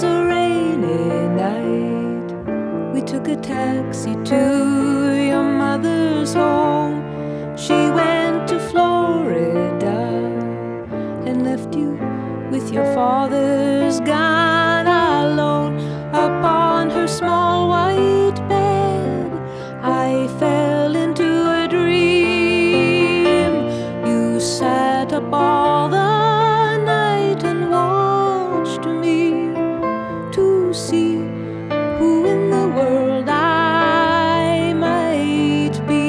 was a rainy night. We took a taxi to your mother's home. She went to Florida and left you with your father's gun alone. Upon her small white bed I fell into a dream. You sat up all the night and watched me to see who in the world I might be.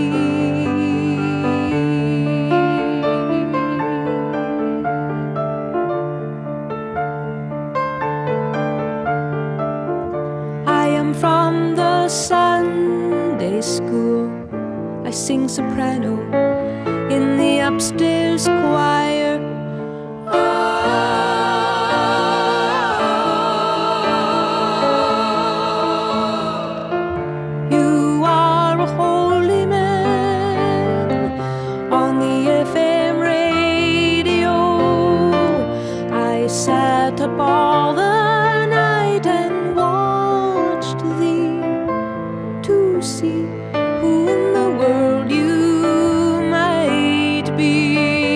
I am from the Sunday school. I sing soprano in the upstairs choir. You are a holy man on the FM radio. I sat up all the night and watched thee to see who in the world you might be.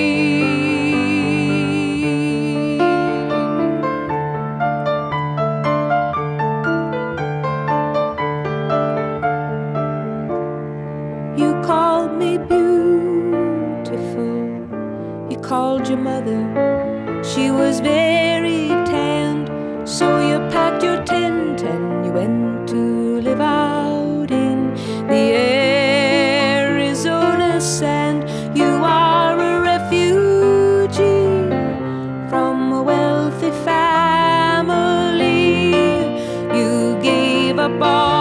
You called me beautiful. You called your mother. She was very tanned. So you packed your tent and you went to live out in the Arizona sand. You are a refugee from a wealthy family. You gave up all